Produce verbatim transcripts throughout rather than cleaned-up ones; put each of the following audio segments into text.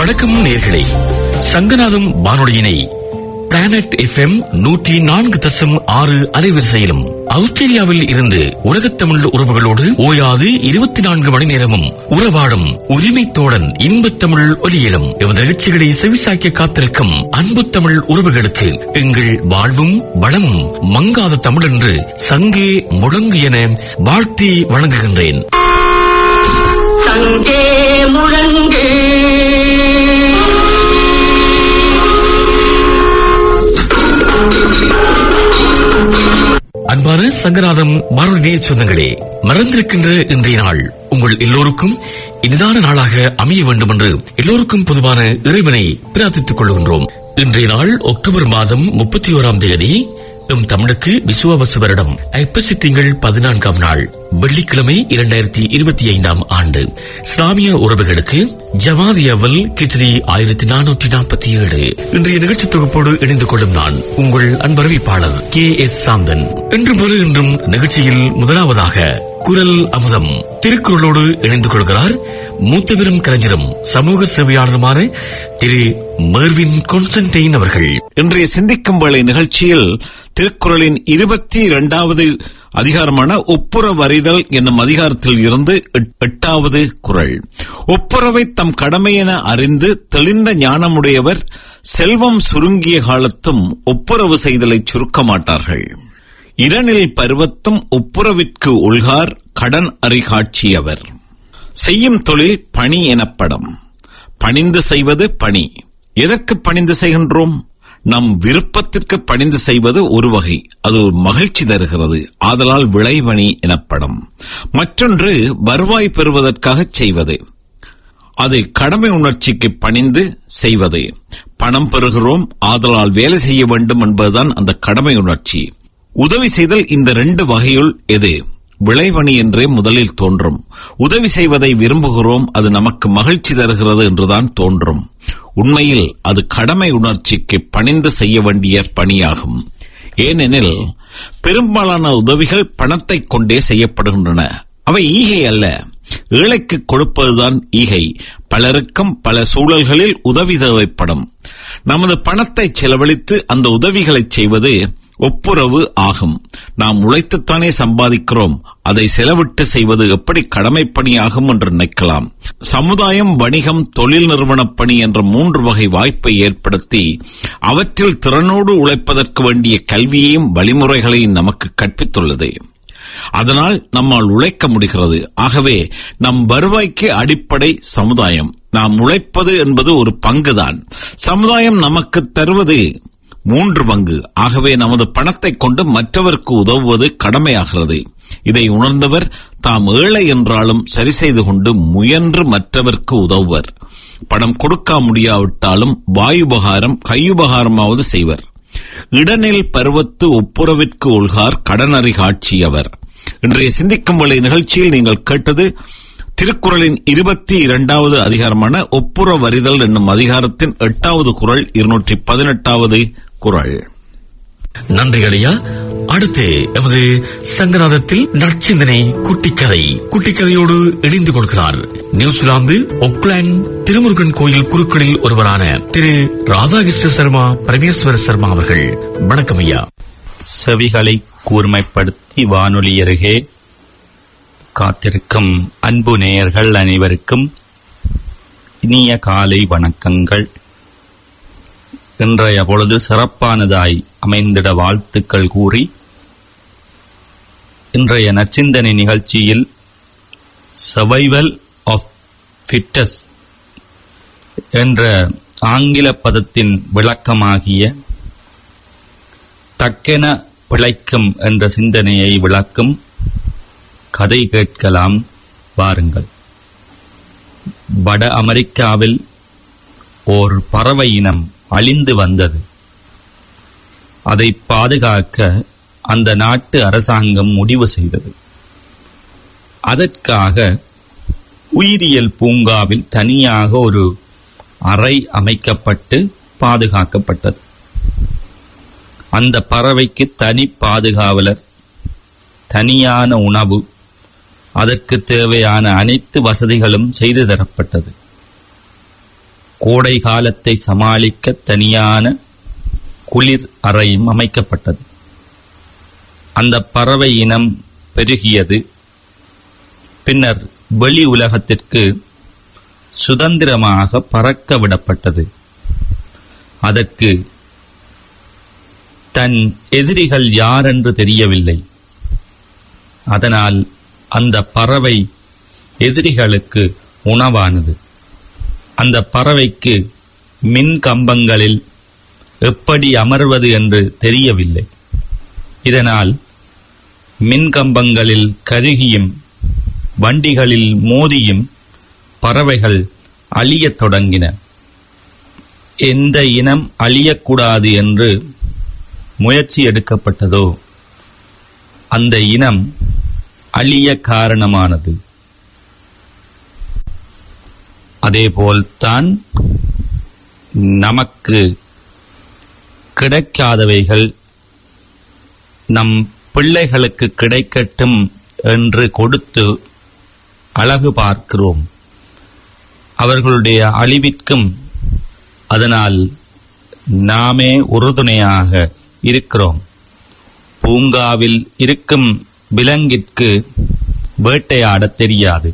வணக்கம் நேயர்களே, சங்கநாதம் வானொலியினை பிளானட் எஃப் எம் நூற்றி நான்கு தசம் ஆறு அலைவரிசையிலும் ஆஸ்திரேலியாவில் இருந்து உலகத்தமிழ் உறவுகளோடு ஓயாது இருபத்தி நான்கு மணி நேரமும் உறவாடும் உரிமைத்தோழன் இன்பத்தமிழ் ஒலியிலும் எமது நிகழ்ச்சிகளை செவிசாய்க்க காத்திருக்கும் அன்பு தமிழ் உறவுகளுக்கு எங்கள் வாழ்வும் வளமும் மங்காத தமிழ் என்று சங்கே முழங்கு என வாழ்த்தி வழங்குகின்றேன். சங்கே முழங்கு அன்பான சங்கநாதம் வானொலி நேயர் சொந்தங்களே, மறந்திருக்கின்ற இன்றைய நாள் உங்கள் எல்லோருக்கும் இனிதான நாளாக அமைய வேண்டும் என்று எல்லோருக்கும் பொதுவான இறைவனை பிரார்த்தித்துக் கொள்கின்றோம். இன்றைய நாள் அக்டோபர் மாதம் முப்பத்தி ஓராம் தேதி, எம் தமிழுக்கு விசுவாவசு வருடம் ஐப்பசி திங்கள் பதினான்காம் நாள், வெள்ளிக்கிழமை, இரண்டாயிரத்தி இருபத்தி ஐந்தாம் ஆண்டு. இஸ்லாமிய உறவுகளுக்கு ஜமாதி அவல் கிஜ்ரி ஆயிரத்தி நானூற்றி நாற்பத்தி ஏழு. இன்றைய நிகழ்ச்சி தொகுப்போடு இணைந்து கொள்ளும் நான் உங்கள் அன்பறிவிப்பாளர் கே எஸ் சாந்தன். இன்று போல இன்றும் நிகழ்ச்சியில் முதலாவதாக குரல் அமுதம் திருக்குறளோடு இணைந்து கொள்கிறார் மூத்தவரும் கலைஞரும் சமூக சேவையாளருமான திரு மெர்வின் கான்ஸ்டன்டைன் அவர்கள். இன்றைய சிந்திக்கும் வேளை நிகழ்ச்சியில் திருக்குறளின் இருபத்தி இரண்டாவது அதிகாரமான ஒப்புரவறிதல் என்னும் அதிகாரத்தில் இருந்து எட்டாவது குறள். ஒப்புரவை தம் கடமை என அறிந்து தெளிந்த ஞானமுடையவர் செல்வம் சுருங்கிய காலத்தும் ஒப்புரவு செய்தலை சுருக்க மாட்டார்கள். இரணில் பருவத்தும் ஒப்புரவிற்கு உள்கார் கடன் அறிகாட்சியவர். செய்யும் தொழில் பணி எனப்படும். பணிந்து செய்வது பணி. எதற்கு பணிந்து செய்கின்றோம்? நம் விருப்பத்திற்கு பணிந்து செய்வது ஒரு வகை, அது ஒரு மகிழ்ச்சி தருகிறது, ஆதலால் விளைவணி எனப்படும். மற்றொன்று வருவாய் பெறுவதற்காக செய்வது, அது கடமை உணர்ச்சிக்கு பணிந்து செய்வது. பணம் பெறுகிறோம், ஆதலால் வேலை செய்ய வேண்டும் என்பதுதான் அந்த கடமை உணர்ச்சி. உதவி செய்தல் இந்த ரெண்டு வகையுள் எது? விளைவணி என்றே முதலில் தோன்றும். உதவி செய்வதை விரும்புகிறோம், அது நமக்கு மகிழ்ச்சி தருகிறது என்றுதான் தோன்றும். உண்மையில் அது கடமை உணர்ச்சிக்கு பணிந்து செய்ய வேண்டிய பணியாகும். ஏனெனில் பெரும்பாலான உதவிகள் பணத்தை கொண்டே செய்யப்படுகின்றன. அவை ஈகை அல்ல, ஏழைக்கு கொடுப்பதுதான் ஈகை. பலருக்கும் பல சூழல்களில் உதவி தேவைப்படும். நமது பணத்தை செலவழித்து அந்த உதவிகளை செய்வது ஒப்புரவு ஆகும். நாம் உழைத்துத்தானே சம்பாதிக்கிறோம், அதை செலவிட்டு செய்வது எப்படி கடமை பணியாகும் என்று நினைக்கலாம். சமுதாயம், வணிகம், தொழில் நிறுவனப் பணி என்ற மூன்று வகை வாய்ப்பை ஏற்படுத்தி அவற்றில் திறனோடு உழைப்பதற்கு வேண்டிய கல்வியையும் வழிமுறைகளையும் நமக்கு கற்பித்துள்ளது. அதனால் நம்மால் உழைக்க முடிகிறது. ஆகவே நம் வருவாய்க்கு அடிப்படை சமுதாயம். நாம் உழைப்பது என்பது ஒரு பங்குதான். சமுதாயம் நமக்கு தருவது மூன்று பங்கு. ஆகவே நமது பணத்தை கொண்டு மற்றவருக்கு உதவுவது கடமையாகிறது. இதை உணர்ந்தவர் தாம் ஏழை என்றாலும் சரி செய்து கொண்டு முயன்று மற்றவருக்கு உதவுவர். பணம் கொடுக்க முடியாவிட்டாலும் வாயுபகாரம் கையுபகாரமாவது செய்வர். இடனில் பருவத்து ஒப்புரவிற்கு உள்கார் கடனறி காட்சியவர். இன்றைய சிந்திக்கும் வேளை நிகழ்ச்சியில் நீங்கள் கேட்டது திருக்குறளின் இருபத்தி இரண்டாவது அதிகாரமான ஒப்புரவறிதல் என்னும் அதிகாரத்தின் எட்டாவது குறள், இருநூற்றி பதினெட்டாவது குறள். நன்றி அடையா. அடுத்து எமது சங்கநாதத்தில் நற்சிந்தனை குட்டிக்கதை. குட்டிக்கதையோடு இணைந்து கொள்கிறார் நியூசிலாந்து ஒக்லாந்து திருமுருகன் கோயில் குருக்களில் ஒருவரான திரு ராதாகிருஷ்ண சர்மா பரமேஸ்வர சர்மா அவர்கள். வணக்கம் ஐயா. செவிகளை கூர்மைப்படுத்தி வானொலி அருகே காத்திருக்கும் அன்பு நேயர்கள் அனைவருக்கும் இனிய காலை வணக்கங்கள். இன்றைய பொழுது சிறப்பானதாய் அமைந்திட வாழ்த்துக்கள் கூறி இன்றைய நற்சிந்தனை நிகழ்ச்சியில் சர்வைவல் ஆஃப் ஃபிட்டஸ் என்ற ஆங்கில பதத்தின் விளக்கமாகிய தக்கென பிழைக்கும் என்ற சிந்தனையை விளக்கும் கதை கேட்கலாம் வாருங்கள். வட அமெரிக்காவில் ஓர் பறவை இனம் அழிந்து வந்தது. அதை பாதுகாக்க அந்த நாட்டு அரசாங்கம் முடிவு செய்தது. அதற்காக உயிரியல் பூங்காவில் தனியாக ஒரு அறை அமைக்கப்பட்டு பாதுகாக்கப்பட்டது. அந்த பறவைக்கு தனி பாதுகாவலர், தனியான உணவு, அதற்கு தேவையான அனைத்து வசதிகளும் செய்து தரப்பட்டது. கோடை காலத்தை சமாளிக்க தனியான குளிர் அறையும் அமைக்கப்பட்டது. அந்த பறவை இனம் பெருகியது. பின்னர் வெளி உலகத்திற்கு சுதந்திரமாக பறக்க விடப்பட்டது. அதற்கு தன் எதிரிகள் யாரென்று தெரியவில்லை. அதனால் அந்த பறவை எதிரிகளுக்கு உணவானது. அந்த பறவைக்கு மின் கம்பங்களில் எப்படி அமர்வது என்று தெரியவில்லை. இதனால் மின் கம்பங்களில் கருகியும் வண்டிகளில் மோதியும் பறவைகள் அழியத் தொடங்கின. எந்த இனம் அழியக்கூடாது என்று முயற்சி எடுக்கப்பட்டதோ அந்த இனம் அழிய காரணமானது. அதேபோல்தான் நமக்கு கிடைக்காதவைகள் நம் பிள்ளைகளுக்கு கிடைக்கட்டும் என்று கொடுத்து அழகு பார்க்கிறோம். அவர்களுடைய அழிவிற்கும் அதனால் நாமே உறுதுணையாக இருக்கிறோம். பூங்காவில் இருக்கும் விலங்கிற்கு வேட்டையாடத் தெரியாது.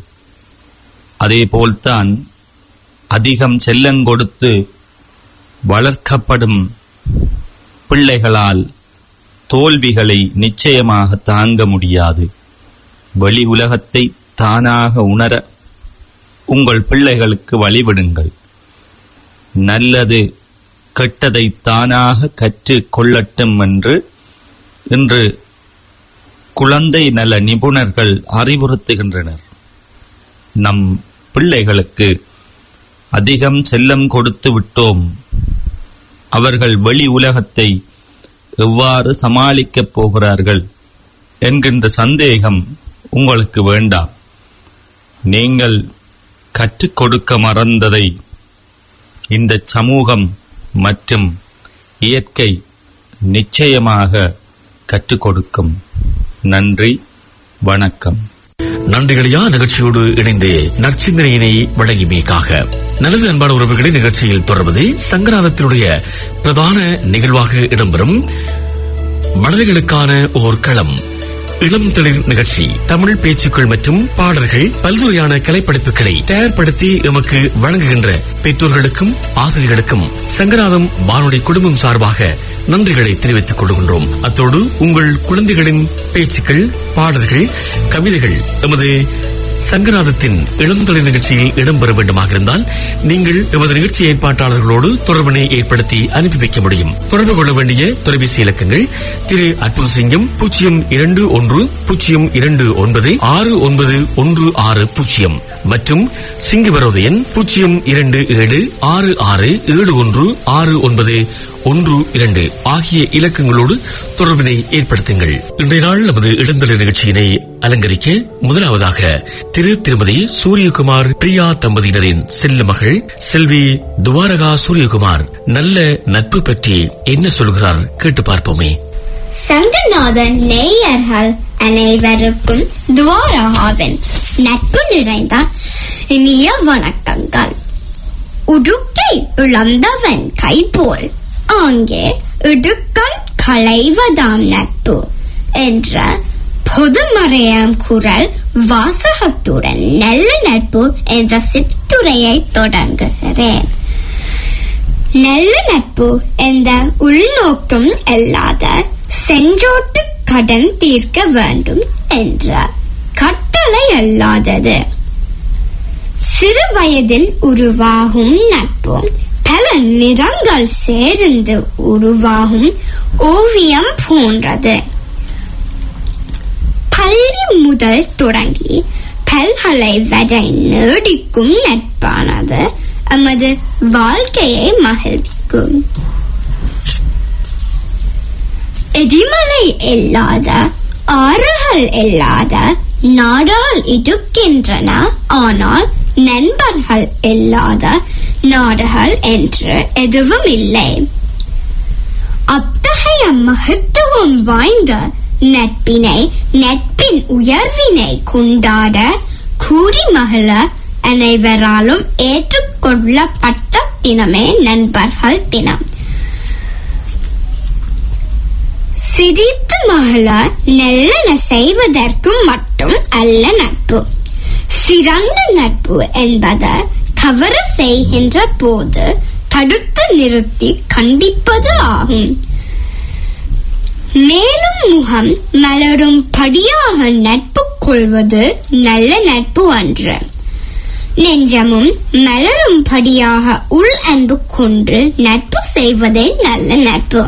அதேபோல்தான் அதிகம் செல்லங்கொடுத்து வளர்க்கப்படும் பிள்ளைகளால் தோல்விகளை நிச்சயமாக தாங்க முடியாது. வெளி உலகத்தை தானாக உணர உங்கள் பிள்ளைகளுக்கு வழிவிடுங்கள். நல்லது கெட்டதை தானாக கற்றுக் கொள்ளட்டும் என்று இன்று குழந்தை நல நிபுணர்கள் அறிவுறுத்துகின்றனர். நம் பிள்ளைகளுக்கு அதிகம் செல்லம் கொடுத்து விட்டோம். அவர்கள் வெளி உலகத்தை எவ்வாறு சமாளிக்கப் போகிறார்கள் என்கின்ற சந்தேகம் உங்களுக்கு வேண்டாம். நீங்கள் கற்றுக் கொடுக்க மறந்ததை இந்த சமூகம் மற்றும் இயற்கை நிச்சயமாக கற்றுக் கொடுக்கும். நன்றி, வணக்கம். நன்றிகளையா நிகழ்ச்சியோடு இணைந்து நற்சிந்தனையினை வழங்கியமைக்காக. நல்லது அன்பான உறவுகளை, நிகழ்ச்சியில் தொடர்வது சங்கராதத்தினுடைய பிரதான நிகழ்வாக இடம்பெறும் மழலைகளுக்கான ஓர் களம் இளம் தெளிர் நிகழ்ச்சி. தமிழ் பேச்சுக்கள் மற்றும் பாடல்கள், பல்துறையான கலைப்படைப்புகளை தயார்படுத்தி எமக்கு வழங்குகின்ற பெற்றோர்களுக்கும் ஆசிரியர்களுக்கும் சங்கராதம் வானொலி குடும்பம் சார்பாக நன்றிகளை தெரிவித்துக் கொள்கின்றோம். அத்தோடு உங்கள் குழந்தைகளின் பேச்சுக்கள், பாடல்கள், கவிதைகள் எமது சங்கராதத்தின் இளந்தொழில் நிகழ்ச்சியில் இடம்பெற வேண்டுமாக இருந்தால் நீங்கள் எமது நிகழ்ச்சி ஏற்பாட்டாளர்களோடு தொடர்பினை ஏற்படுத்தி அனுப்பி வைக்க முடியும். தொடர்பு கொள்ள வேண்டிய தொலைபேசி இலக்கங்கள் திரு அற்புதசிங்கம் பூஜ்ஜியம் இரண்டு ஒன்று பூஜ்ஜியம் இரண்டு ஒன்பது ஆறு ஒன்பது ஒன்று ஆறு பூஜ்ஜியம் மற்றும் சிங்கவரோதயன் பூஜ்ஜியம் இரண்டு ஏழு ஆறு ஆறு ஏழு ஒன்று ஆறு ஒன்பது ஒன்று இரண்டு ஆகிய இலக்கங்களோடு தொடர்பினை ஏற்படுத்துங்கள். இன்றைய நாள் நமது இளந்தொழில் நிகழ்ச்சியினை அலங்கரிக்க முதலாவதாக திரு திருமதி சூரியகுமார் பிரியா தம்பதியினரின் செல்ல மகள் செல்வி துவாரகா சூரியகுமார் நல்ல நட்பு பற்றி என்ன சொல்கிறார் கேட்டு பார்ப்போமே. சங்கநாதன் நேயர்கள் அனைவருக்கும் துவாரகாவின் நட்பு நிறைந்த இனிய வணக்கங்கள். உடுக்கை இழந்தவன் கை போல் அங்கே இடுக்கண் களைவதாம் நட்பு என்ற பொதுமறையாம் குரல் வாசகத்துடன் நல்ல நட்பு என்ற சிற்றுரையை தொடங்குகிறேன். நல்ல நட்பு என்ற உள்நோக்கம் இல்லாத சென்றோட்டு கடன் தீர்க்க வேண்டும் என்ற கட்டளை அல்லாதது. சிறு வயதில் உருவாகும் நட்பு பல நிறங்கள் சேர்ந்து உருவாகும் ஓவியம் போன்றது. பள்ளி முதல் தொடங்கி பல்கலை வரை நீடிக்கும் நட்பானது நமது வாழ்க்கையை மகிழ்விக்கும். எதிர்மறை இல்லாத ஆறுகள் இல்லாத நாடால் இருக்கின்றன. ஆனால் நண்பர்கள் இல்லாத நாடுகள் என்று எதுவும் இல்லை. அத்தகைய மகத்துவம் வாய்ந்த நட்பினை நட்பின் உயர்வினை கொண்டாட கூறி மகிழ அனைவராலும் ஏற்றுக்கொள்ளப்பட்ட இனமே நண்பர்கள் தினம். சிரித்து மகள நல்லன செய்வதற்கும் மட்டும் அல்ல நட்பு. சிறந்த நட்பு என்பது தவறு செய்கின்ற போது தடுத்து நிறுத்தி கண்டிப்பது ஆகும். மேலும் முகம் மலரும் படியாக நட்பு கொள்வது நல்ல நட்பு அன்று. நெஞ்சமும் மலரும் படியாக உள் அன்பு கொண்டு நட்பு செய்வதே நல்ல நட்பு.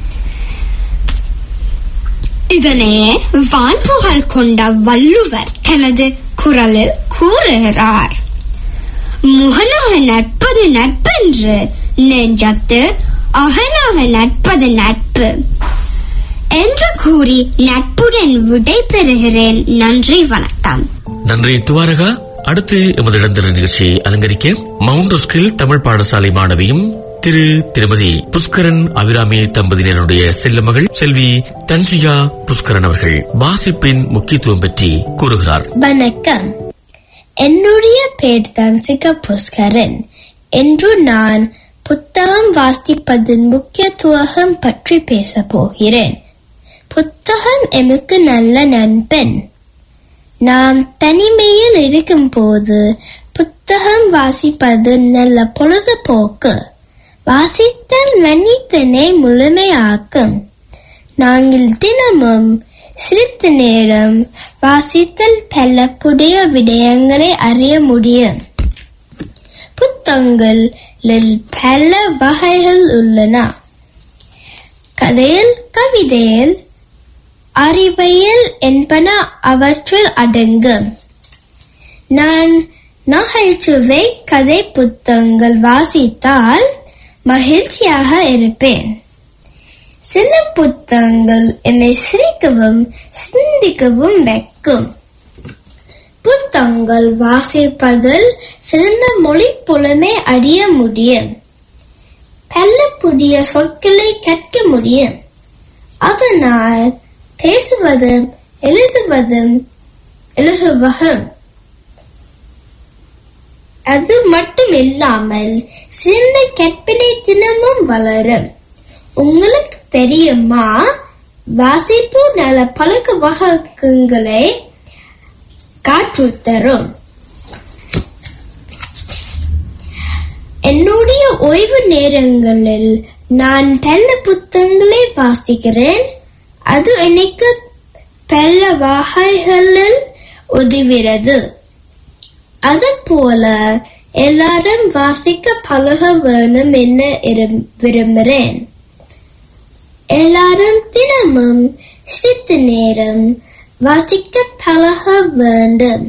இதனையே வான்புகழ் கொண்ட வள்ளுவர் தனது குரலில் கூறுகிறார். முகனாக நட்பது நட்பென்று நெஞ்சத்து அகனாக நட்பது நட்பு என்று கூறி நட்புடன் விடை பெறுகிறேன். நன்றி, வணக்கம். நன்றி துவாரகா. அடுத்து எமது இடந்திர நிகழ்ச்சியை அலங்கரிக்க மவுண்ட் ரோஸ்கில் தமிழ் பாடசாலை மாணவியும் திரு திருமதி புஷ்கரன் அபிராமி தம்பதியினருடைய செல்ல மகள் செல்வி தன்சிகா புஷ்கரன் அவர்கள் வாசிப்பின் முக்கியத்துவம் பற்றி கூறுகிறார். வணக்கம், என்னுடைய பேர் தன்சிகா புஷ்கரன். என்று நான் புத்தகம் வாசிப்பதன் முக்கியத்துவம் பற்றி பேச போகிறேன். புத்தகம் எமக்கு நல்ல நண்பன். நாம் தனிமையில் இருக்கும் போது புத்தகம் வாசிப்பது நல்ல பொழுதுபோக்கு. வாசித்தல் மனிதனை முழுமையாக்கும். நாங்கள் தினமும் சிறிது நேரம் வாசித்தல் பல புதிய விடயங்களை அறிய முடியும். புத்தகங்களில் பல வகைகள் உள்ளன. கதையில், கவிதையில், அறிவியல் என்பன அவற்றில் அடங்கும். நான் நகைச்சுவை கதை புத்தகங்கள் வாசித்தால் மகிழ்ச்சியாக இருப்பேன். சில புத்தகங்கள் என்னை சிரிக்கவும் சிந்திக்கவும் வைக்கும். புத்தகங்கள் வாசிப்பதில் சிறந்த மொழி புலமை அடைய முடியும். பல புதிய சொற்களை கற்க முடியும். அதனால் பேசுவதும் எழுதுவதும் எழுதுவதும் அது மட்டும் இல்லாமல் சிறந்த கற்பனை தினமும் வளரும். உங்களுக்கு தெரியுமா, வாசிப்பு நல்ல பழக்க வழக்கங்களை காற்றுத்தரும். என்னுடைய ஓய்வு நேரங்களில் நான் பல புத்தகங்களை வாசிக்கிறேன். அது எனக்கு பல வகைகளில் உதவுகிறது. அது போல எல்லாரும் வாசிக்க பழக வேணும் என விரும்புகிறேன். எல்லாரும் தினமும் சிறிது நேரம் வாசிக்க பழக வேண்டும்.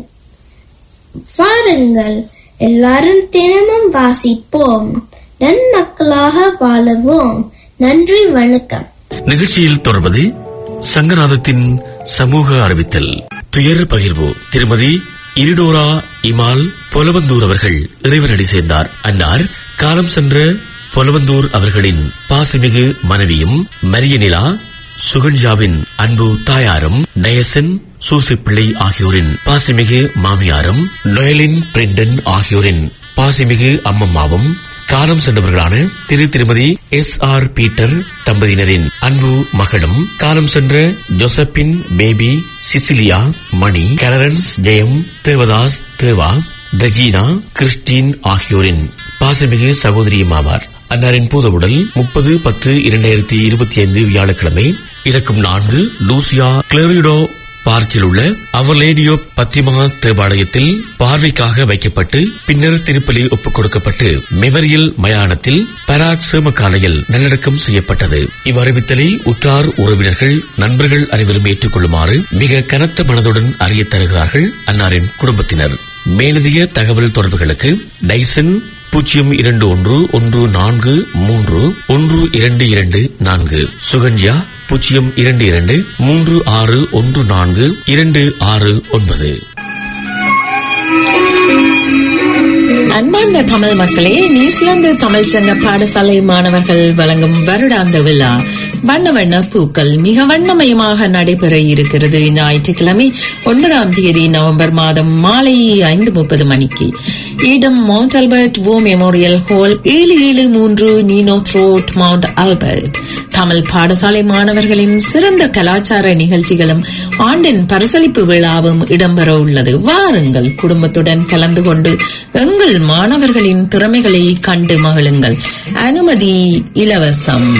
வாருங்கள், எல்லாரும் தினமும் வாசிப்போம். நன்மக்களாக வாழுவோம். நன்றி, வணக்கம். நிகழ்ச்சியில் தொடர்வது சங்கநாதத்தின் சமூக அறிவித்தல். துயர் பகிர்வு. திருமதி இரிடோரா இமால் பொலவந்தூர் அவர்கள் இறைவனடி சேர்ந்தார். அன்னார் காலம் சென்ற பொலவந்தூர் அவர்களின் பாசமிகு மனைவியும் மரியநிலா சுகன்ஜாவின் அன்பு தாயாரும் டயசன் சூசிப்பிள்ளை ஆகியோரின் பாசமிகு மாமியாரும் நொயலின் பிரிண்டன் ஆகியோரின் பாசமிகு அம்மம்மாவும் காலம் சென்றவர்களான திரு திருமதி எஸ் ஆர் பீட்டர் தம்பதியினரின் அன்பு மகளும் காலம் சென்ற Josephine Baby Cecilia Mani Clarence Jeyam Devadas Deva Regina Christine ஆகியோரின் பாசமிகு சகோதரியும் ஆவார். அன்னாரின் பூதவுடல் முப்பது பத்து இரண்டாயிரத்தி இருபத்தி ஐந்து வியாழக்கிழமை இலக்கம் நான்கு லூசியா கிளரிடோ பார்க்கில் உள்ள அவர் லேடியோ பத்திமா தேவாலயத்தில் பார்வைக்காக வைக்கப்பட்டு பின்னர் திருப்பலி ஒப்புக் கொடுக்கப்பட்டு மெமரியல் மயானத்தில் பராக் சேமக்காலையில் நல்லடக்கம் செய்யப்பட்டது. இவ்வறிவித்தலை உற்றார் உறவினர்கள் நண்பர்கள் அனைவரும் ஏற்றுக்கொள்ளுமாறு மிக கனத்த மனதுடன் அறிய தருகிறார்கள் அன்னாரின் குடும்பத்தினர். மேலதிக தகவல் தொடர்புகளுக்கு டைசன் பூஜ்ஜியம் இரண்டு ஒன்று ஒன்று நான்கு மூன்று ஒன்று இரண்டு இரண்டு நான்கு, சுகன்யா பூஜ்ஜியம் இரண்டு இரண்டு மூன்று ஆறு ஒன்று நான்கு இரண்டு ஆறு ஒன்பது. அன்பார்ந்த தமிழ் மக்களே, நியூசிலாந்து தமிழ் சங்க பாடசாலை மாணவர்கள் வழங்கும் வருடாந்த விழா வண்ண வண்ண பூக்கள் மிக வண்ணமயமாக நடைபெற இருக்கிறது. ஞாயிற்றுக்கிழமை ஒன்பதாம் தேதி நவம்பர் மாதம் மாலை ஐந்து முப்பது மணிக்கு இடம் Mount Albert war memorial hall, ஏழு ஏழு மூன்று நீனோத் ரோட், மவுண்ட் ஆல்பர்ட். தமிழ் பாடசாலை மாணவர்களின் சிறந்த கலாச்சார நிகழ்ச்சிகளும் ஆண்டின் பரிசளிப்பு விழாவும் இடம்பெற உள்ளது. வாருங்கள், குடும்பத்துடன் கலந்து கொண்டு எங்கள் மாணவர்களின் திறமைகளை கண்டு மகிழுங்கள். அனுமதி இலவசம்.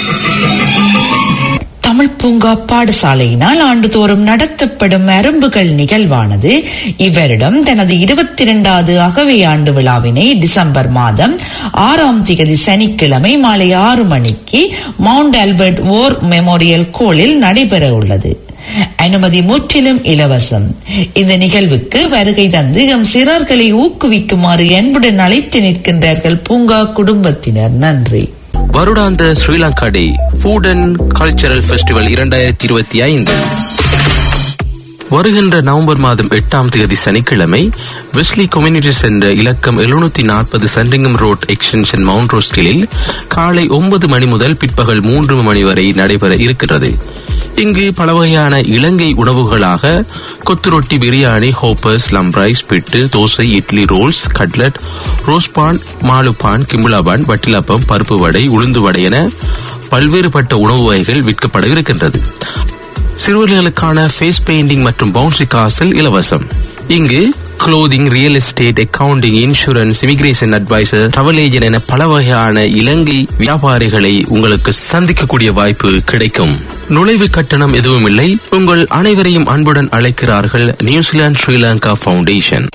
தமிழ் பூங்கா பாடசாலையினால் ஆண்டுதோறும் நடத்தப்படும் அரும்புகள் நிகழ்வானது இவரிடம் தனது இருபத்தி இரண்டாவது அகவை ஆண்டு விழாவினை டிசம்பர் மாதம் ஆறாம் தேதி சனிக்கிழமை மாலை ஆறு மணிக்கு மவுண்ட் ஆல்பர்ட் ஓர் மெமோரியல் ஹாலில் நடைபெற உள்ளது. அனுமதி முற்றிலும் இலவசம். இந்த நிகழ்வுக்கு வருகை தந்து எம் சிறார்களை ஊக்குவிக்குமாறு அன்புடன் அழைத்து நிற்கின்றார்கள் பூங்கா குடும்பத்தினர். நன்றி. வருடாந்த Sri Lanka day food and cultural festival இரண்டாயிரத்தி இருபத்தி ஐந்து வருகின்ற நவம்பர் மாதம் எட்டாம் தேதி சனிக்கிழமை வெஸ்லி கம்யூனிட்டி சென்டர் இலக்கம் எழுநூத்தி நாற்பது சன்ரிங்கம் ரோட் எக்ஸ்டென்ஷன் மவுண்ட் ரோஸ்கிலில் காலை ஒன்பது மணி முதல் பிற்பகல் மூன்று மணி வரை நடைபெற இருக்கிறது. இங்கு பல வகையான இலங்கை உணவுகளாக kottu roti, biryani, hoppers, lamprais, pittu, dosa, idli, rolls, cutlet, ரோஸ்பான், மாலுப்பான், கிம்புலாபான், வட்டிலப்பம், பருப்பு வடை, உளுந்து வடை என பல்வேறுபட்ட உணவு வகைகள் விற்கப்பட இருக்கின்றது. சிறுவர்களுக்கான ஃபேஸ் பெயிண்டிங் மற்றும் பவுன்சி காசல் இலவசம். இங்கு clothing, real estate, accounting, insurance, immigration adviser, travel agent என பல வகையான இலங்கை வியாபாரிகளை உங்களுக்கு சந்திக்கக்கூடிய வாய்ப்பு கிடைக்கும். நுழைவு கட்டணம் எதுவும் இல்லை. உங்கள் அனைவரையும் அன்புடன் அழைக்கிறார்கள் New Zealand Sri Lanka foundation.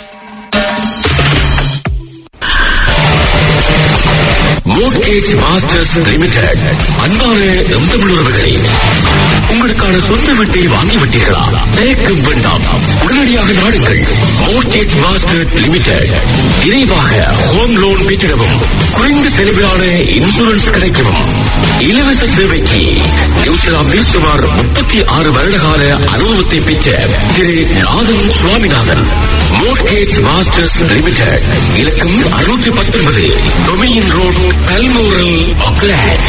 Mortgage masters limited. அன்பான எந்தமிழுறவுகளே, உங்களுக்கான சொந்த வீட்டை வாங்கிவிட்டீர்களா? தயக்கம் வேண்டாம், உடனடியாக நாடுங்கள் மோர்ட்கேஜ் மாஸ்டர்ஸ் லிமிடெட். விரைவாக ஹோம் லோன் பெற்றிடவும், குறைந்த செலவிலான இன்சூரன்ஸ் கிடைக்கவும். இலவச சேவைக்கு நியூசிலாந்தில் சுமார் முப்பத்தி ஆறு வருடகால அனுபவத்தை பெற்ற திரு Nathan Swaminathan. Mortgage masters limited இலக்கம் அறுநூற்றி பத்தொன்பது டொமினியன் ரோட், பல்மோரல், ஆக்லாந்து.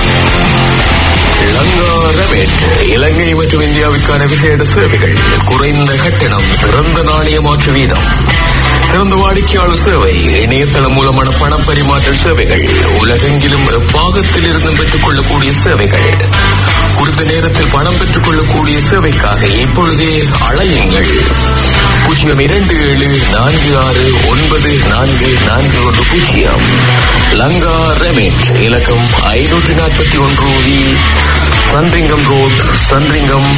இலங்கை மற்றும் இந்தியாவுக்கான விசேட சேவைகள், குறைந்த கட்டணம், சிறந்த நாணய மாற்று வீதம், சிறந்த வாடிக்கையாளர் சேவை, இணையதளம் மூலமான பண பரிமாற்ற சேவைகள், உலகெங்கிலும் பாகத்தில் இருந்து பெற்றுக் கொள்ளக்கூடிய சேவைகள், குறித்த நேரத்தில் பணம் பெற்றுக் கொள்ளக்கூடிய சேவைக்காக இப்பொழுதே அழையுங்கள். பூஜ்ஜியம் இரண்டு ஏழு நான்கு ஆறு ஒன்பது நான்கு நான்கு ஒன்று பூஜ்ஜியம். லங்கா ரெமிட் இலக்கம் ஐநூற்றி நாற்பத்தி ஒன்று V, Sandringham road, Sandringham.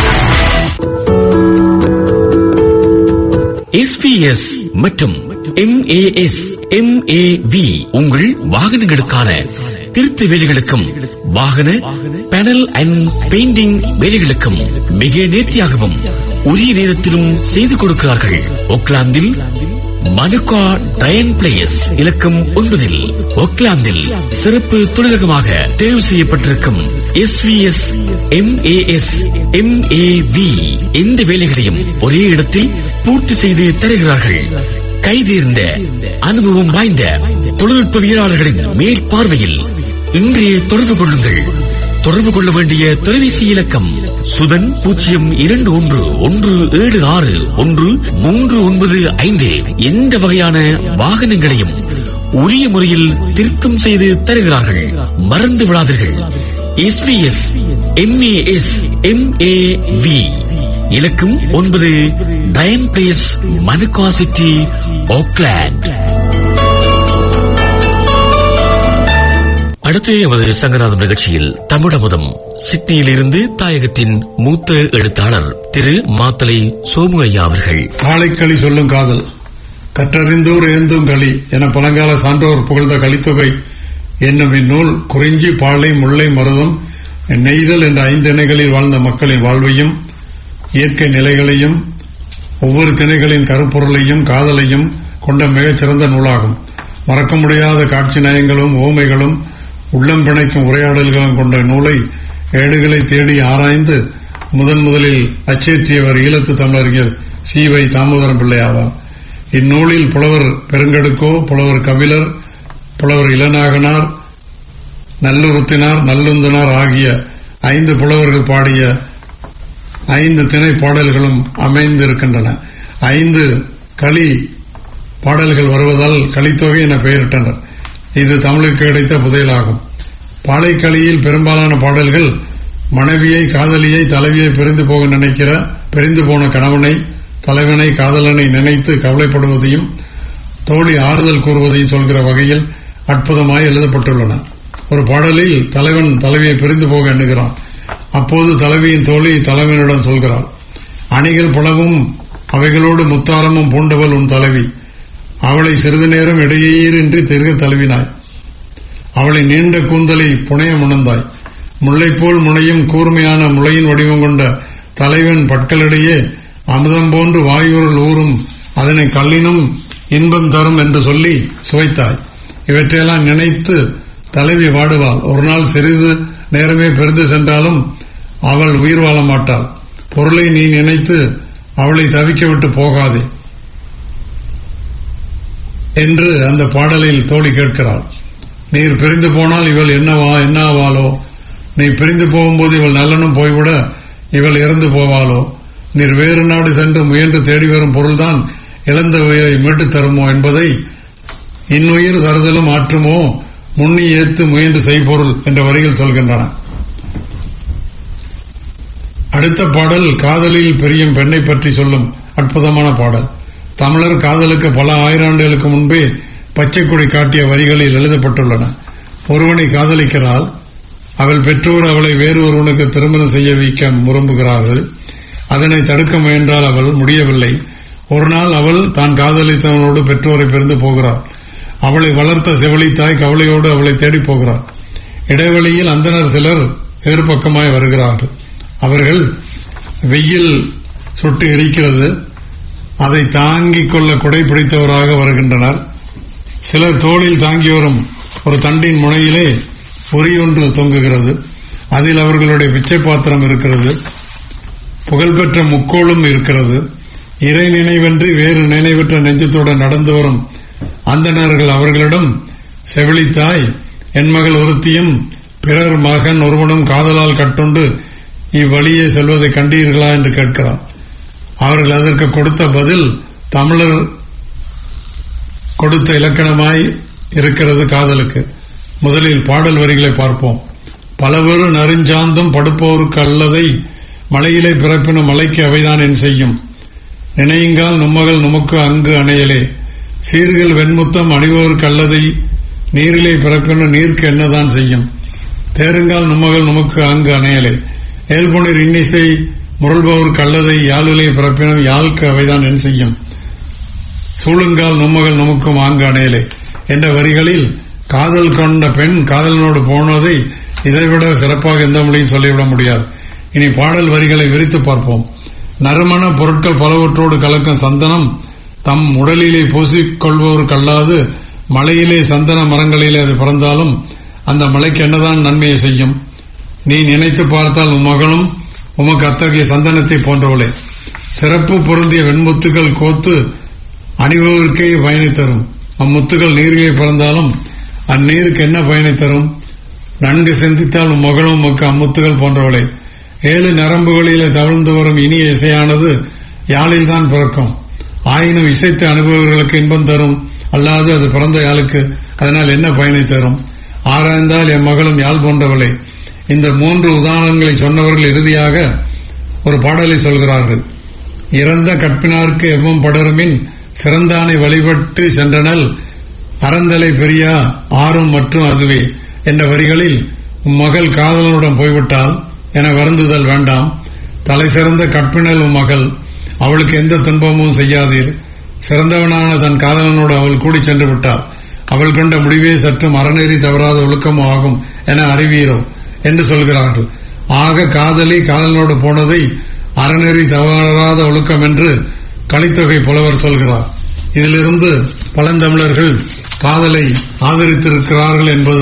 SBS மற்றும் எம்ஏஎஸ் எம்ஏவி உங்கள் வாகனங்களுக்கான திருத்த வேலைகளுக்கும் வாகன பேனல் அண்ட் பெயிண்டிங் வேலைகளுக்கும் மிக நேர்த்தியாகவும் உரிய நேரத்திலும் செய்து கொடுக்கிறார்கள். ஓக்லாந்தில் மனுகா டயன் பிளேஸ் இலக்கம் ஒன்பதில் ஓக்லாந்தில் சிறப்பு தொழிலகமாக தேர்வு செய்யப்பட்டிருக்கும் எஸ்விஎஸ் எம்ஏஎஸ் எம்ஏவி எந்த வேலைகளையும் ஒரே இடத்தில் பூர்த்தி செய்து தருகிறார்கள். கைதேர்ந்த அனுபவம் வாய்ந்த தொழில்நுட்பவியலாளர்களின் மேல் பார்வையில் இன்றைய தொடர்பு கொள்ளுங்கள். தொடர்பு கொள்ள வேண்டிய தொலைபேசி இலக்கம் சுதன் பூஜ்ஜியம் இரண்டு ஒன்று ஒன்று ஏழு ஆறு ஒன்று மூன்று ஒன்பது ஐந்து. எந்த வகையான வாகனங்களையும் உரிய முறையில் திருத்தம் செய்து தருகிறார்கள். மறந்து விடாதீர்கள். எஸ்பிஎஸ் எம்ஏஎஸ் எம்ஏவி இலக்கம் ஒன்பது Dianne place, Manukau city, Auckland. அடுத்து எமது சங்கநாதம் நிகழ்ச்சியில் தமிழமுதம் சிட்னியில் இருந்து தாயகத்தின் மூத்த எழுத்தாளர் திரு மாத்தலை சோமு ஐயா அவர்கள். காளைக்களி சொல்லும் காதல், கற்றறிந்தோர் ஏந்தும் களி என பழங்கால சான்றோர் புகழ்ந்த களித்தொகை என்னும் இந்நூல் குறிஞ்சி, பாலை, முல்லை, மருதம், நெய்தல் என்ற ஐந்து திணைகளில் வாழ்ந்த மக்களின் வாழ்வையும் இயற்கை நிலைகளையும் ஒவ்வொரு திணைகளின் கருப்பொருளையும் காதலையும் கொண்ட மிகச்சிறந்த நூலாகும். மறக்க முடியாத காட்சி நயங்களும் ஓமைகளும் உள்ளம் பிணைக்கும் உரையாடல்களும் கொண்ட நூலை ஏடுகளை தேடி ஆராய்ந்து முதன் முதலில் அச்சேற்றியவர் ஈழத்து தமிழறிஞர் சி வை தாமோதரம் பிள்ளை ஆவார். இந்நூலில் புலவர் பெருங்கடுக்கோ, புலவர் கபிலர், புலவர் இளநாகனார், நல்லுறுத்தினார், நல்லுந்தனார் ஆகிய ஐந்து புலவர்கள் பாடிய ஐந்து திணை பாடல்களும் அமைந்திருக்கின்றன. ஐந்து களி பாடல்கள் வருவதால் களித்தொகை என பெயரிட்டனர். இது தமிழுக்கு கிடைத்த புதையலாகும். பாலைக்களியில் பெரும்பாலான பாடல்கள் மனைவியை, காதலியை, தலைவியை பிரிந்து போக நினைக்கிற பிரிந்து போன கணவனை, தலைவனை, காதலனை நினைத்து கவலைப்படுவதையும் தோழி ஆறுதல் கூறுவதையும் சொல்கிற வகையில் அற்புதமாய் எழுதப்பட்டுள்ளன. ஒரு பாடலில் தலைவன் தலைவியை பிரிந்து போக எண்ணுகிறான். அப்போது தலைவியின் தோழி தலைவனிடம் சொல்கிறாள், அணிகள் பலவும் அவைகளோடு முத்தாரமும் பூண்டவள் உன் தலைவி. அவளை சிறிது நேரம் இடையீரின்றி திருக தழுவினாய். அவளை நீண்ட கூந்தலை புனைய முணந்தாய். முல்லைப்போல் முனையும் கூர்மையான முளையின் வடிவம் கொண்ட தலைவன் பட்களிடையே அமுதம் போன்று வாயுரல் ஊறும், அதனை கல்லினும் இன்பம் தரும் என்று சொல்லி சுவைத்தாய். இவற்றையெல்லாம் நினைத்து தலைவி வாடுவாள். ஒரு நாள் சிறிது நேரமே பிரிந்து சென்றாலும் அவள் உயிர் வாழ மாட்டாள். பொருளை நீ நினைத்து அவளை தவிக்க விட்டு போகாதே என்று அந்த பாடலில் தோழி கேட்கிறாள். நீர் பிரிந்து போனால் இவள் என்னவா என்னாவாளோ? நீ பிரிந்து போகும்போது இவள் நல்லனும் போய்விட இவள் இறந்து போவாளோ? நீர் வேறு நாடு சென்று முயன்று தேடி வரும் பொருள்தான் இழந்த உயிரை மீட்டுத் தருமோ என்பதை இன்னுயிர் தருதலும் ஆற்றுமோ முன்னி ஏத்து முயன்று செய்பொருள் என்ற வரிகள் சொல்கின்றன. அடுத்த பாடல் காதலில் பெரியும் பெண்ணை பற்றி சொல்லும் அற்புதமான பாடல். தமிழர் காதலுக்கு பல ஆயிராண்டுகளுக்கு முன்பே பச்சை கொடி காட்டிய வரிகளில் எழுதப்பட்டுள்ளன. ஒருவனை காதலிக்கிறாள். அவள் பெற்றோர் அவளை வேறு ஒருவனுக்கு திருமணம் செய்ய வைக்க முறம்புகிறார்கள். அதனை தடுக்க முயன்றால் அவள் முடியவில்லை. ஒரு நாள் அவள் தான் காதலித்தவனோடு பெற்றோரை பிரிந்து போகிறாள். அவளை வளர்த்த செவிலித்தாய் கவலையோடு அவளை தேடி போகிறார். இடைவெளியில் அந்தனர் சிலர் எதிர்பக்கமாய் வருகிறார்கள். அவர்கள் வெயில் சுட்டு எரிக்கிறது, அதை தாங்கிக் கொள்ள குடை பிடித்தவராக வருகின்றனர். சிலர் தோளில் தாங்கி வரும் ஒரு தண்டின் முனையிலே பொறி ஒன்று தொங்குகிறது. அதில் அவர்களுடைய பிச்சை பாத்திரம் இருக்கிறது. புகழ்பெற்ற முக்கோளும் இருக்கிறது. இறை நினைவென்று வேறு நினைவற்ற நெஞ்சத்துடன் நடந்து வரும் அந்தணர்கள் அவர்களிடம், செவிலித்தாய், என் மகள் ஒருத்தியும் பிறர் மகன் ஒருவனும் காதலால் கட்டுண்டு இவ்வழியே செல்வதை கண்டீர்களா என்று கேட்கிறார். அவர்கள் அதற்கு கொடுத்த பதில் தமிழர் கொடுத்த இலக்கணமாய் இருக்கிறது காதலுக்கு. முதலில் பாடல் வரிகளை பார்ப்போம். பலவரு நறுஞ்சாந்தும் படுப்போருக்கு அல்லதை மலையிலே பிறப்பின மலைக்கு அவைதான் என் செய்யும். நினையுங்கால் நும்மகள் நுமக்கு அங்கு அணையலே. சீர்கள் வெண்முத்தம் அணிவோருக்கு அல்லதை நீரிலே பிறப்பின நீர்க்கு என்னதான் செய்யும். தேருங்கால் நும்மகள் நுமக்கு அங்கு அணையலே. ஏல்புணர் இன்னிசை முரள்பவருக்கு அல்லதை யாழிலே பிறப்பினும் யாழ்க்கு அவைதான் என் செய்யும். சூழுங்கால் நும்மகள் நுமக்கும் ஆங்கு அணையலே என்ற வரிகளில் காதல் கொண்ட பெண் காதலனோடு போனதை இதைவிட சிறப்பாக எந்த மொழியும் சொல்லிவிட முடியாது. இனி பாடல் வரிகளை விரித்து பார்ப்போம். நறுமண பொருட்கள் பலவற்றோடு கலக்கும் சந்தனம் தம் உடலிலே பூசிக்கொள்பவருக்கு அல்லாது மலையிலே சந்தன மரங்களிலே அது பிறந்தாலும் அந்த மலைக்கு என்னதான் நன்மையை செய்யும். நீ நினைத்து பார்த்தால் உன் மகளும் உமக்கு அத்தகைய சந்தனத்தை போன்றவளே. சிறப்பு பொருந்திய வெண்முத்துக்கள் கோத்து அணிபவருக்கே பயனை தரும். அம்முத்துக்கள் நீரிலே பிறந்தாலும் அந்நீருக்கு என்ன பயனை தரும். நன்கு சிந்தித்தால் உன் மகளும் உமக்கு அம்முத்துகள் போன்றவளே. ஏழு நரம்புகளிலே தவிழ்ந்து வரும் இனிய இசையானது யாழில் தான் பிறக்கும். ஆயினும் இசைத்து அனுபவர்களுக்கு இன்பம் தரும், அல்லாது அது பிறந்த யாழுக்கு அதனால் என்ன பயனை தரும். ஆராய்ந்தால் என் மகளும் யாழ் போன்றவளே. இந்த மூன்று உதாரணங்களை சொன்னவர்கள் இறுதியாக ஒரு பாடலை சொல்கிறார்கள். இறந்த கற்பினார்க்கு எவ்வம் படருமின் சிறந்தானை வழிபட்டு சென்றனல் அறந்தலை பெரியா ஆறும் மற்றும் அதுவே என்ற வரிகளில் உம் மகள் காதலனுடன் போய்விட்டால் என வருந்துதல் வேண்டாம். தலை சிறந்த கற்பினல் உம் மகள், அவளுக்கு எந்த துன்பமும் செய்யாதீர். சிறந்தவனான தன் காதலனோடு அவள் கூடி சென்று விட்டாள். அவள் கொண்ட முடிவே சற்றும் அறநெறி தவறாத ஒழுக்கமும் ஆகும் என அறிவீரோ என்று சொல்கிறார்கள். ஆக காதலி காதலனோடு போனதை அறநெறி தவறாத ஒழுக்கம் என்று கலித்தொகை புலவர் சொல்கிறார். இதிலிருந்து பழந்தமிழர்கள் காதலை ஆதரித்திருக்கிறார்கள் என்பது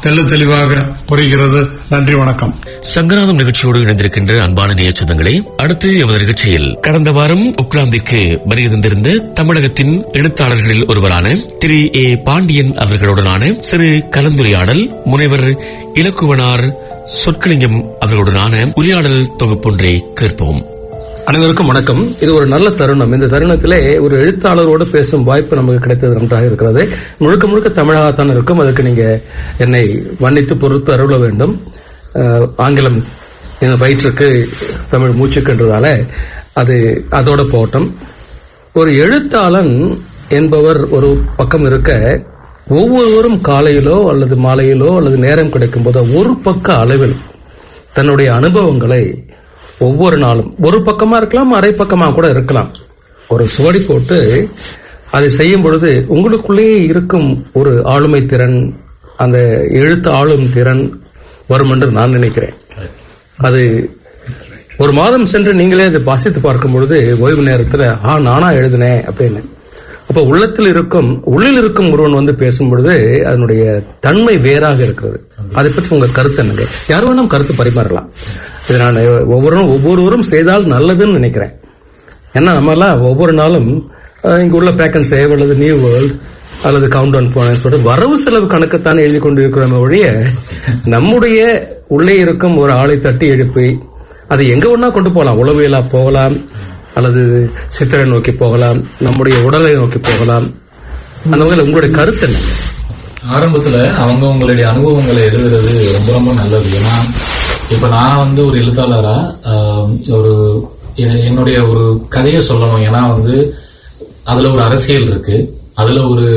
தெல்ல தெளிவாக புரிகிறது. நன்றி, வணக்கம். சங்கராதம் நிகழ்ச்சியோடு இணைந்திருக்கின்ற அன்பான நேயச்சொந்தங்களே, அடுத்து எமது நிகழ்ச்சியில் கடந்த வாரம் உக்ராந்திற்கு வருகை தந்திருந்த தமிழகத்தின் எழுத்தாளர்களில் ஒருவரான திரு ஏ பாண்டியன் அவர்களுடனான சிறு கலந்துரையாடல் முனைவர் இலக்குவனார் சொற்கலிங்கம் அவர்களுடனான உரையாடல் தொகுப்பொன்றை கேட்போம். அனைவருக்கும் வணக்கம். இது ஒரு நல்ல தருணம். இந்த தருணத்திலே ஒரு எழுத்தாளரோடு பேசும் வாய்ப்பு நமக்கு கிடைத்தது நன்றாக இருக்கிறது. முழுக்க முழுக்க தமிழாகத்தான் இருக்கும். அதுக்கு நீங்க என்னை மன்னித்து பொறுத்து அருள வேண்டும். ஆங்கிலம் என் வயிற்றுக்கு தமிழ் மூச்சுக்குன்றதால அது அதோட போட்டம். ஒரு எழுத்தாளன் என்பவர் ஒரு பக்கம் இருக்க, ஒவ்வொருவரும் காலையிலோ அல்லது மாலையிலோ அல்லது நேரம் கிடைக்கும் போது ஒரு பக்க அளவில் தன்னுடைய அனுபவங்களை ஒவ்வொரு நாளும் ஒரு பக்கமா இருக்கலாம், அரை பக்கமா கூட இருக்கலாம், ஒரு சுவடி போட்டு அதை செய்யும் பொழுது உங்களுக்குள்ளேயே இருக்கும் ஒரு ஆளுமை திறன், அந்த எழுத்து ஆளும் திறன் வரும் என்று நான் நினைக்கிறேன். அது ஒரு மாதம் சென்று நீங்களே அதை வாசித்து பார்க்கும் பொழுது ஓய்வு நேரத்தில் ஆ நானா எழுதினேன் அப்படின்னு அப்ப உள்ளத்தில் இருக்கும் உள்ளில் இருக்கும் ஒருவன் வந்து பேசும் பொழுது அதனுடைய தன்மை வேறாக இருக்கிறது. அதை பற்றி உங்க கருத்து என்னங்க? யார் வேணும் கருத்து பரிமாறலாம். இது நான் ஒவ்வொருவரும் ஒவ்வொருவரும் செய்தால் நல்லதுன்னு நினைக்கிறேன். ஏன்னா நம்ம எல்லாம் ஒவ்வொரு நாளும் இங்க உள்ள பேக் அண்ட் சேவ் அல்லது நியூ வேர்ல்ட் அல்லது கவுண்ட் டவுன் போன சொல்லிட்டு வரவு செலவு கணக்குத்தான் எழுதி கொண்டிருக்கிறோம் ஒழிய நம்முடைய உள்ளே இருக்கும் ஒரு ஆளை தட்டி எழுப்பி அதை எங்க ஒன்னா கொண்டு போகலாம். உளவியலா போகலாம், அல்லது சித்திரை நோக்கி போகலாம், நம்முடைய உடலை நோக்கி போகலாம். அந்த வகையில் உங்களுடைய கருத்து என்ன? ஆரம்பத்துல அவங்க உங்களுடைய அனுபவங்களை எழுதுறது ரொம்ப ரொம்ப நல்லது. ஏன்னா இப்ப நான் வந்து ஒரு எழுத்தாளரா ஒரு என்னுடைய ஒரு கதையை சொல்லணும். ஏன்னா வந்து அதுல ஒரு அரசியல் இருக்கு, அதுல ஒரு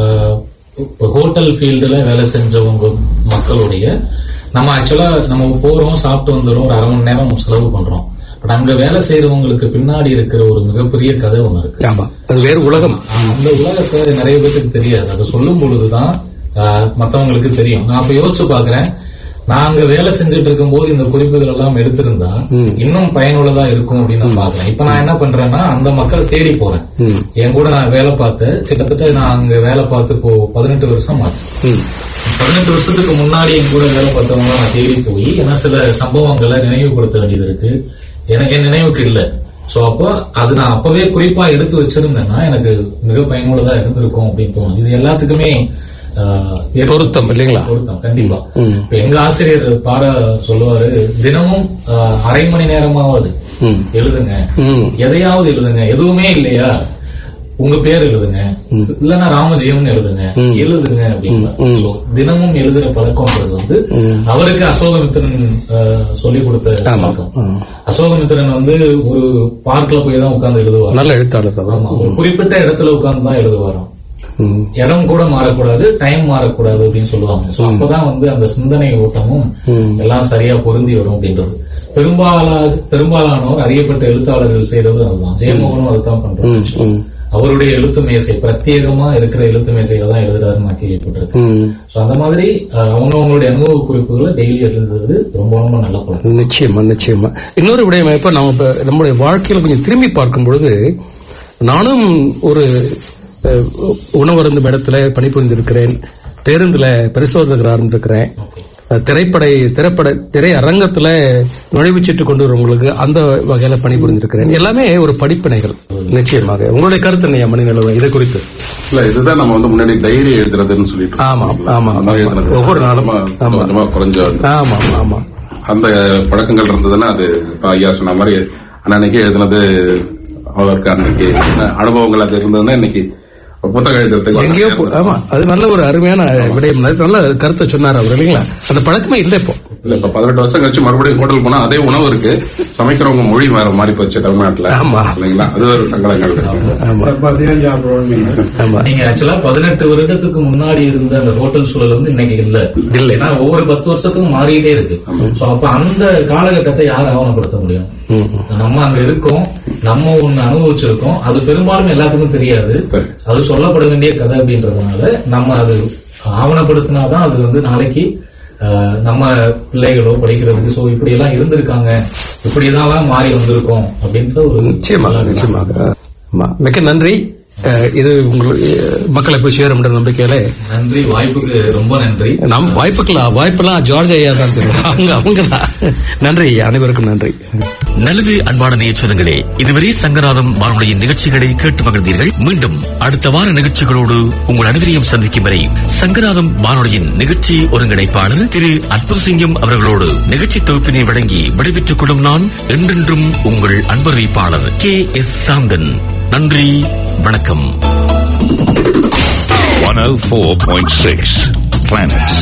ஹோட்டல் ஃபீல்டுல வேலை செஞ்சவங்க மக்களுடைய நம்ம ஆக்சுவலா நம்ம போறோம், சாப்பிட்டு வந்துடும், ஒரு அரை மணி நேரம் செலவு பண்றோம். பட் அங்க வேலை செய்யறவங்களுக்கு பின்னாடி இருக்கிற ஒரு மிகப்பெரிய கதை ஒண்ணு இருக்கு. அது வேறு உலகம். அந்த உலகத்தை நிறைய பேருக்கு தெரியாது. அதை சொல்லும் பொழுதுதான் மத்தவங்களுக்கு தெரியும். நான் அப்ப யோசிச்சு பாக்குறேன், நான் அங்க வேலை செஞ்சுட்டு இருக்கும் போது இந்த குறிப்புகள் எல்லாம் எடுத்திருந்தா இன்னும் பயனுள்ளதா இருக்கும் அப்படின்னு நான் பாக்குறேன். இப்ப நான் என்ன பண்றேன்னா அந்த மக்கள் தேடி போறேன். என் கூட நான் வேலை பார்த்து கிட்டத்தட்ட நான் அங்க வேலை பார்த்து இப்போ பதினெட்டு வருஷம் ஆச்சு. பதினெட்டு வருஷத்துக்கு முன்னாடி என் கூட வேலை பார்த்தவங்க நான் தேடி போய் ஏன்னா சில சம்பவங்களை நினைவுபடுத்த வேண்டியது இருக்கு. எனக்கு என் நினைவுக்கு இல்ல. சோ அப்போ அது நான் அப்பவே குறிப்பா எடுத்து வச்சிருந்தேன்னா எனக்கு மிக பயனுள்ளதா இருந்திருக்கும் அப்படின்னு தோணும். இது எல்லாத்துக்குமே பொருத்தம் இல்லைங்களா? பொருத்தம் கண்டிப்பா. இப்ப எங்க ஆசிரியர் பார சொல்லுவாரு, தினமும் அரை மணி நேரமாவது எழுதுங்க, எதையாவது எழுதுங்க. எதுவுமே இல்லையா உங்க பேர் எழுதுங்க, இல்லன்னா ராமஜெயம்னு எழுதுங்க, எழுதுங்க அப்படின்னு. தினமும் எழுதுற பழக்கம்ன்றது வந்து அவருக்கு அசோகமித்திரன் சொல்லி கொடுத்த பழக்கம். அசோகமித்திரன் வந்து ஒரு பார்க்ல போய் தான் உட்கார்ந்து எழுதுவார். நல்ல எழுத்தாளர். ஆமா, ஒரு குறிப்பிட்ட இடத்துல உட்கார்ந்து தான் எழுதுவாராம். இடம் கூட மாறக்கூடாது, டைம் மாறக்கூடாது அப்படின்னு சொல்லுவாங்க. சோ அப்பதான் வந்து அந்த சிந்தனை ஓட்டமும் எல்லாம் சரியா பொருந்தி வரும் அப்படின்றது. பெரும்பாலான பெரும்பாலானோர் அறியப்பட்ட எழுத்தாளர்கள் செய்யறது அதுதான். ஜெயமோகனும் அதுதான் பண்றாங்க. அவருடைய எழுத்து மேசை பிரத்யேகமா இருக்கிற எழுத்து மேசையில தான் எழுதுறாரு நான் கேள்விப்பட்டிருக்கேன். அந்த மாதிரி அவங்க அவங்களுடைய அனுபவ குறிப்புகளை டெய்லி எழுதுறது ரொம்ப ரொம்ப நல்ல பழக்கம். நிச்சயமா நிச்சயமா. இன்னொரு விடயம், இப்ப நம்ம நம்முடைய வாழ்க்கையில கொஞ்சம் திரும்பி பார்க்கும் பொழுது, நானும் ஒரு உணவருந்தும் இடத்துல பணிபுரிந்திருக்கிறேன், பேருந்துல பரிசோதகராக இருந்திருக்கிறேன், திரைப்படை திரைப்பட திரை அரங்கத்துல நுழைவுச்சீட்டு கொண்டு வரவங்களுக்கு அந்த வகையில பணிபுரிந்திருக்கிறேன். எல்லாமே ஒரு படிப்பினைகள். நிச்சயமாக உங்களுடைய கருத்து என்ன மணி நிலவு இது குறித்து? இல்ல, இதுதான் நம்ம வந்து முன்னாடி டைரி எழுதுறதுன்னு சொல்லிட்டு. ஆமா ஆமா, ஒவ்வொரு நாளும் கொஞ்சமா குறைஞ்ச. ஆமா ஆமா, அந்த பழக்கங்கள் இருந்ததுன்னா அது ஐயா சொன்ன மாதிரி அன்னைக்கு எழுதுனது அவருக்கு அன்னைக்கு அனுபவங்கள் அது இருந்ததுன்னா இன்னைக்கு புத்தகம் எழுதுறதுக்கு எங்கேயோ. ஆமா, அது நல்ல ஒரு அருமையான விடயம், நல்ல கருத்தை சொன்னார் அவர் இல்லைங்களா? அந்த பழக்கமே இல்லை இப்போ. இல்ல, இப்ப பதினெட்டு வருஷம் கழிச்சு மறுபடியும் ஹோட்டல் போனா அதே உணவு இருக்கு, சமைக்கிறவங்க மொழி வேற மாறி போச்சு தமிழ்நாட்டுல. ஆமா இல்லைங்களா? அது ஒரு சங்கடங்கள். நீங்க ஆக்சுவலா பதினெட்டு வருடத்துக்கு முன்னாடி இருந்த அந்த ஹோட்டல் சூழல் வந்து இன்னைக்கு இல்ல இல்ல ஏன்னா ஒவ்வொரு பத்து வருஷத்துக்கும் மாறிட்டே இருக்கு. சோ அப்ப அந்த காலகட்டத்தை யார் ஆவணப்படுத்த முடியும்? நம்ம அங்க இருக்கோம், நம்ம ஒண்ணு அனுபவிச்சிருக்கோம், அது பெரும்பாலும் எல்லாத்துக்கும் தெரியாது. அது சொல்லப்பட வேண்டிய கதை அப்படின்றதுனால நம்ம அது ஆவணப்படுத்தினாதான் அது வந்து நாளைக்கு நம்ம பிள்ளைகளோ படிக்கிறதுக்கு சோ இப்படி எல்லாம் இருந்திருக்காங்க, இப்படிதான் மாறி வந்திருக்கோம் அப்படின்ற ஒரு. நிச்சயமாக நிச்சயமாக. மிக்க நன்றி. இது உங்களுக்கு மக்களை போய் சேரும் என்ற நம்பிக்கையில நன்றி. வாய்ப்புக்கு ரொம்ப நன்றி. நம் வாய்ப்புக்கலாம் வாய்ப்பெல்லாம் ஜார்ஜ் ஐயா தான் தெரியும். அவங்க அவங்க தான். நன்றி, அனைவருக்கும் நன்றி. நல்லது அன்பான நேயர்களே, இதுவரை சங்கநாதம் வானொலியின் நிகழ்ச்சிகளை கேட்டு மகிழ்ந்தீர்கள். மீண்டும் அடுத்த வார நிகழ்ச்சிகளோடு உங்கள் அனைவரையும் சந்திக்கும் வரை சங்கநாதம் வானொலியின் நிகழ்ச்சி ஒருங்கிணைப்பாளர் திரு அற்புதசிங்கம் அவர்களோடு நிகழ்ச்சி தொகுப்பினை வழங்கி விடைபெற்றுக் கொள்ளும் நான் என்றென்றும் உங்கள் அன்பறிவிப்பாளர் கே எஸ் சாந்தன். நன்றி, வணக்கம். one oh four point six Planets.